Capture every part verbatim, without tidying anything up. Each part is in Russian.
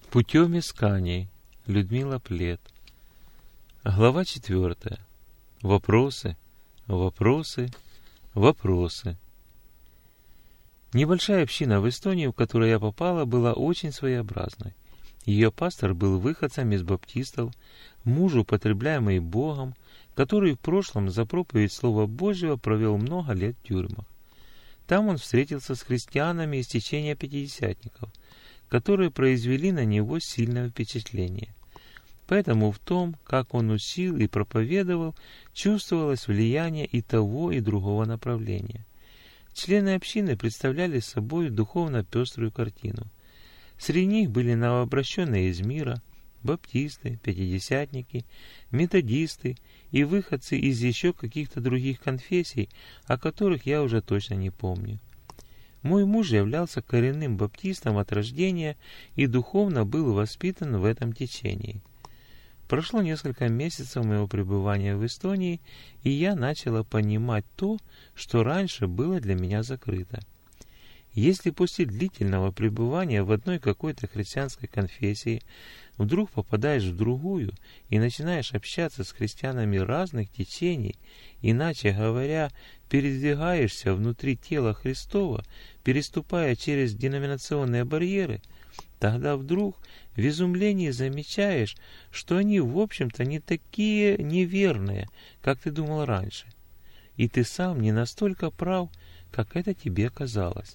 Путем исканий. Людмила Плет. Глава четвертая. Вопросы, вопросы, вопросы. Небольшая община в Эстонии, в которую я попала, была очень своеобразной. Ее пастор был выходцем из баптистов, муж, употребляемый Богом, который в прошлом за проповедь Слова Божьего провел много лет в тюрьмах. Там он встретился с христианами из течения пятидесятников, которые произвели на него сильное впечатление. Поэтому в том, как он учил и проповедовал, чувствовалось влияние и того, и другого направления. Члены общины представляли собой духовно пеструю картину. Среди них были новообращенные из мира, баптисты, пятидесятники, методисты и выходцы из еще каких-то других конфессий, о которых я уже точно не помню. Мой муж являлся коренным баптистом от рождения и духовно был воспитан в этом течении. Прошло несколько месяцев моего пребывания в Эстонии, и я начала понимать то, что раньше было для меня закрыто. Если после длительного пребывания в одной какой-то христианской конфессии вдруг попадаешь в другую и начинаешь общаться с христианами разных течений, иначе говоря, передвигаешься внутри тела Христова, переступая через деноминационные барьеры, тогда вдруг в изумлении замечаешь, что они, в общем-то, не такие неверные, как ты думал раньше, и ты сам не настолько прав, как это тебе казалось.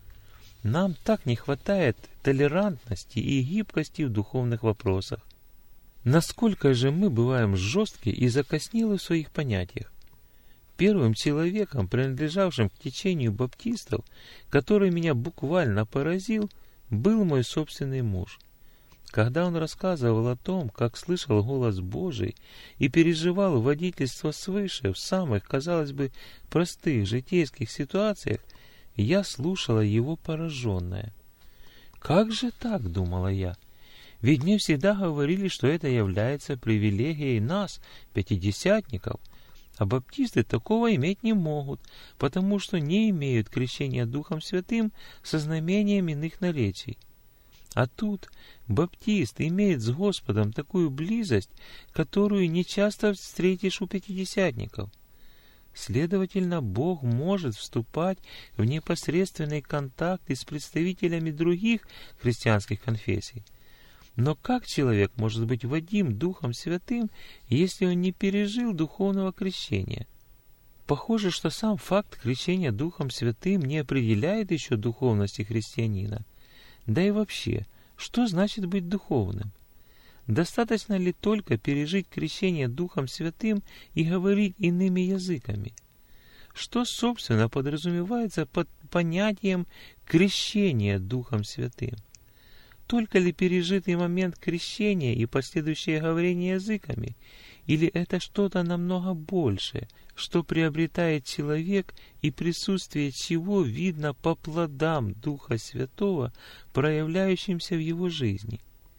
Нам так не хватает толерантности и гибкости в духовных вопросах. Насколько же мы бываем жесткие и закоснелы в своих понятиях. Первым человеком, принадлежавшим к течению баптистов, который меня буквально поразил, был мой собственный муж. Когда он рассказывал о том, как слышал голос Божий и переживал водительство свыше в самых, казалось бы, простых житейских ситуациях, я слушала его пораженная. «Как же так?» — думала я. «Ведь мне всегда говорили, что это является привилегией нас, пятидесятников, а баптисты такого иметь не могут, потому что не имеют крещения Духом Святым со знамением иных наречий. А тут баптист имеет с Господом такую близость, которую не часто встретишь у пятидесятников. Следовательно, Бог может вступать в непосредственный контакт и с представителями других христианских конфессий. Но как человек может быть водим Духом Святым, если он не пережил духовного крещения? Похоже, что сам факт крещения Духом Святым не определяет еще духовности христианина. Да и вообще, что значит быть духовным? Достаточно ли только пережить крещение Духом Святым и говорить иными языками? Что, собственно, подразумевается под понятием крещения Духом Святым? Только ли пережитый момент крещения и последующее говорение языками? Или это что-то намного большее, что приобретает человек и присутствие чего видно по плодам Духа Святого, проявляющимся в его жизни?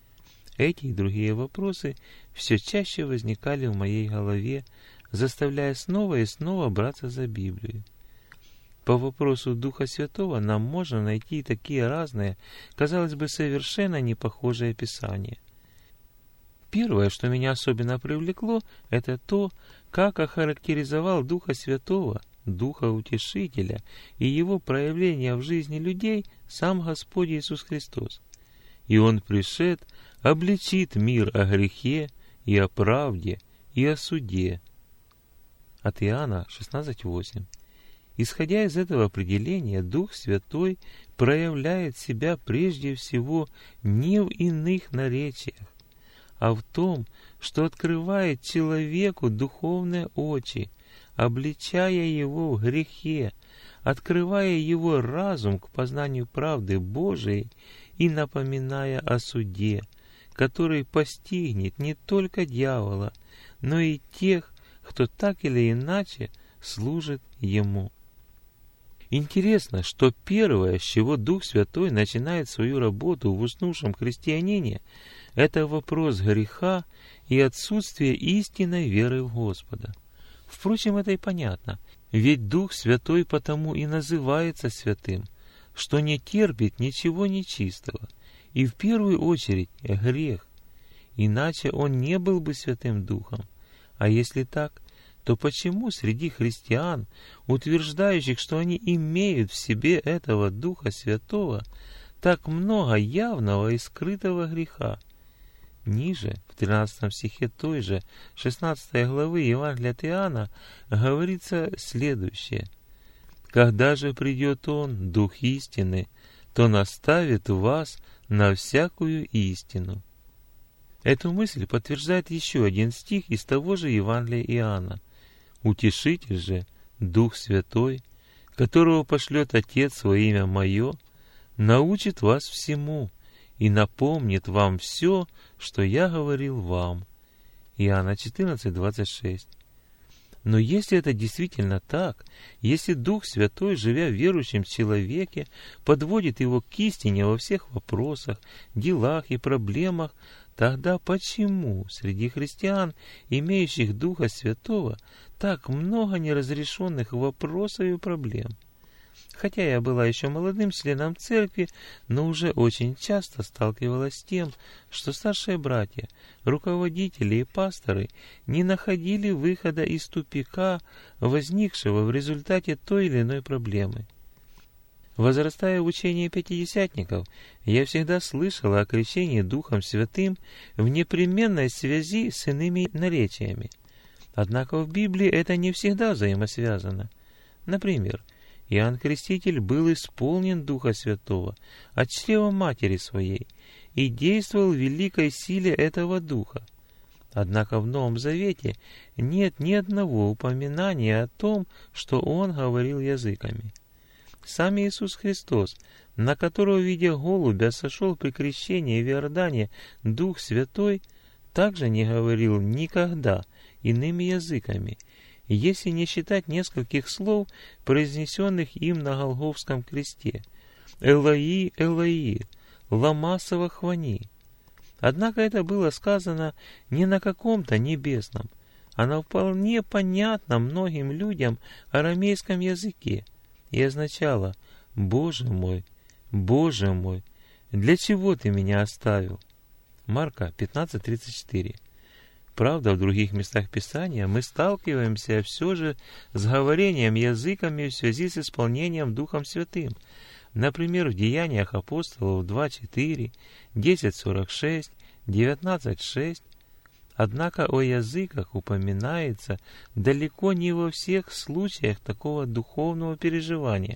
Эти и другие вопросы все чаще возникали в моей голове, заставляя снова и снова браться за Библию. По вопросу Духа Святого нам можно найти такие разные, казалось бы, совершенно не похожие описания. Первое, что меня особенно привлекло, это то, как охарактеризовал Духа Святого, Духа Утешителя и его проявления в жизни людей сам Господь Иисус Христос. «И Он пришед, обличит мир о грехе, и о правде, и о суде». От Иоанна шестнадцать восемь. Исходя из этого определения, Дух Святой проявляет себя прежде всего не в иных наречиях, а в том, что открывает человеку духовные очи, обличая его в грехе, открывая его разум к познанию правды Божией и напоминая о суде, который постигнет не только дьявола, но и тех, кто так или иначе служит ему. Интересно, что первое, с чего Дух Святой начинает свою работу в уснувшем христианине, это вопрос греха и отсутствие истинной веры в Господа. Впрочем, это и понятно, ведь Дух Святой потому и называется святым, что не терпит ничего нечистого, и в первую очередь грех, иначе он не был бы Святым Духом. А если так, то почему среди христиан, утверждающих, что они имеют в себе этого Духа Святого, так много явного и скрытого греха? Ниже, в тринадцатом стихе той же шестнадцатой главы Евангелия от Иоанна, говорится следующее. «Когда же придет Он, Дух истины, то наставит вас на всякую истину». Эту мысль подтверждает еще один стих из того же Евангелия Иоанна. «Утешитель же, Дух Святой, которого пошлет Отец во имя Мое, научит вас всему и напомнит вам все, что я говорил вам». Иоанна четырнадцать, двадцать шесть. Но если это действительно так, если Дух Святой, живя в верующем человеке, подводит его к истине во всех вопросах, делах и проблемах, тогда почему среди христиан, имеющих Духа Святого, так много неразрешенных вопросов и проблем? Хотя я была еще молодым членом церкви, но уже очень часто сталкивалась с тем, что старшие братья, руководители и пасторы не находили выхода из тупика, возникшего в результате той или иной проблемы. Возрастая в учении пятидесятников, я всегда слышала о крещении Духом Святым в непременной связи с иными наречиями. Однако в Библии это не всегда взаимосвязано. Например, Иоанн Креститель был исполнен Духа Святого от чрева матери своей и действовал в великой силе этого Духа. Однако в Новом Завете нет ни одного упоминания о том, что он говорил языками. Сам Иисус Христос, на которого, видя голубя, сошел при крещении в Иордане Дух Святой, также не говорил никогда иными языками, если не считать нескольких слов, произнесенных им на Голгофском кресте: «Элои, Элои, лама савахвани». Однако это было сказано не на каком-то небесном, а на вполне понятном многим людям арамейском языке, и означало: «Боже мой, Боже мой, для чего ты меня оставил?» Марка пятнадцать тридцать четыре. Правда, в других местах Писания мы сталкиваемся все же с говорением языками в связи с исполнением Духом Святым. Например, в Деяниях апостолов два четыре, десять сорок шесть, девятнадцать шесть. Однако о языках упоминается далеко не во всех случаях такого духовного переживания.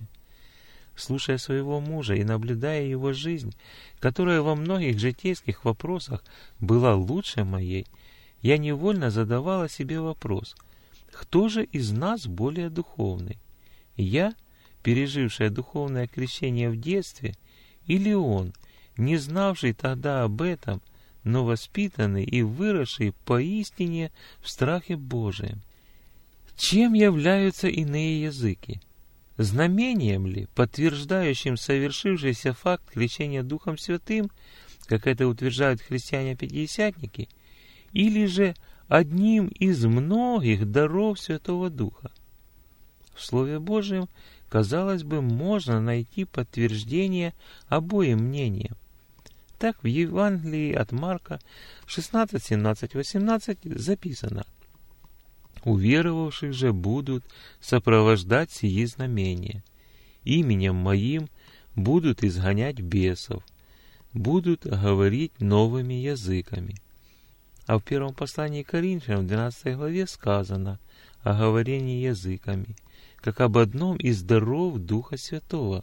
Слушая своего мужа и наблюдая его жизнь, которая во многих житейских вопросах была лучше моей, я невольно задавала себе вопрос: кто же из нас более духовный? Я, пережившая духовное крещение в детстве, или он, не знавший тогда об этом, но воспитанный и выросший поистине в страхе Божием? Чем являются иные языки? Знамением ли, подтверждающим совершившийся факт крещения Духом Святым, как это утверждают христиане-пятидесятники, или же одним из многих даров Святого Духа? В Слове Божьем, казалось бы, можно найти подтверждение обоим мнениям. Так в Евангелии от Марка шестнадцать, семнадцать, восемнадцать записано: «Уверовавших же будут сопровождать сии знамения. Именем Моим будут изгонять бесов, будут говорить новыми языками». А в первом послании к Коринфянам, в двенадцатой главе, сказано о говорении языками, как об одном из даров Духа Святого.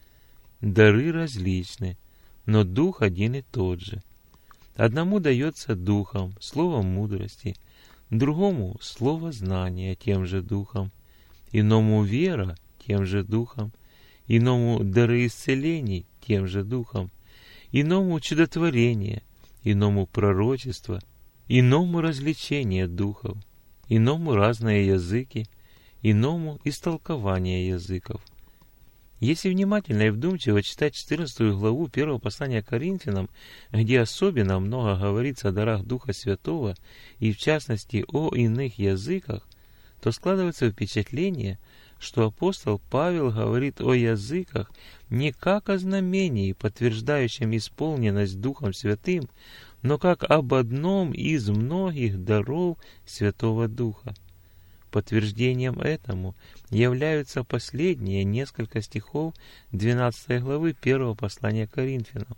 Дары различны, но Дух один и тот же. Одному дается Духом слово мудрости, другому слово знания тем же Духом, иному вера тем же Духом, иному дары исцелений тем же Духом, иному чудотворение, иному пророчество, иному развлечение духов, иному разные языки, иному истолкование языков. Если внимательно и вдумчиво читать четырнадцатую главу первого послания к Коринфянам, где особенно много говорится о дарах Духа Святого и в частности о иных языках, то складывается впечатление, что апостол Павел говорит о языках не как о знамении, подтверждающем исполненность Духом Святым, но как об одном из многих даров Святого Духа. Подтверждением этому являются последние несколько стихов двенадцатой главы первого послания к Коринфянам.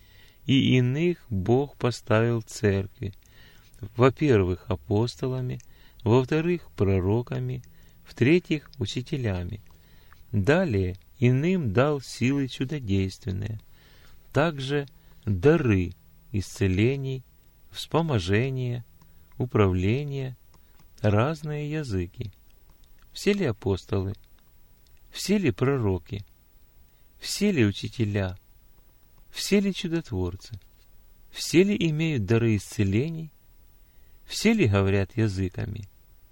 «И иных Бог поставил церкви, во-первых, апостолами, во-вторых, пророками, в-третьих, учителями. Далее иным дал силы чудодейственные, также дары исцелений, вспоможения, управления, разные языки. Все ли апостолы? Все ли пророки? Все ли учителя? Все ли чудотворцы? Все ли имеют дары исцелений? Все ли говорят языками?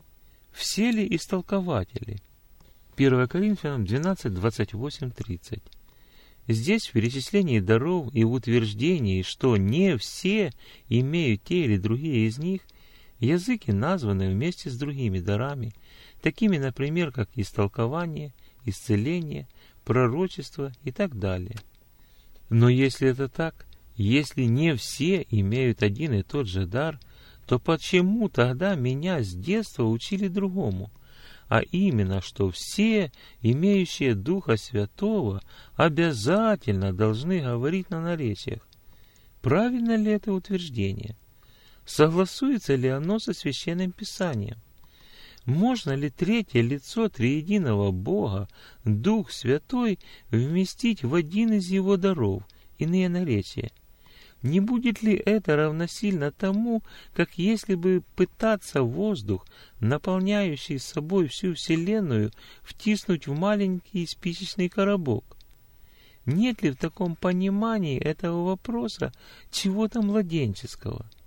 Все ли истолкователи?» первое Коринфянам двенадцать, двадцать восемь, тридцать. Здесь в перечислении даров и в утверждении, что не все имеют те или другие из них, языки названы вместе с другими дарами, такими, например, как истолкование, исцеление, пророчество и так далее. Но если это так, если не все имеют один и тот же дар, то почему тогда меня с детства учили другому? А именно, что все, имеющие Духа Святого, обязательно должны говорить на наречиях. Правильно ли это утверждение? Согласуется ли оно со Священным Писанием? Можно ли третье лицо триединого Бога, Дух Святой, вместить в один из Его даров, иные наречия? Не будет ли это равносильно тому, как если бы пытаться воздух, наполняющий собой всю Вселенную, втиснуть в маленький спичечный коробок? Нет ли в таком понимании этого вопроса чего-то младенческого?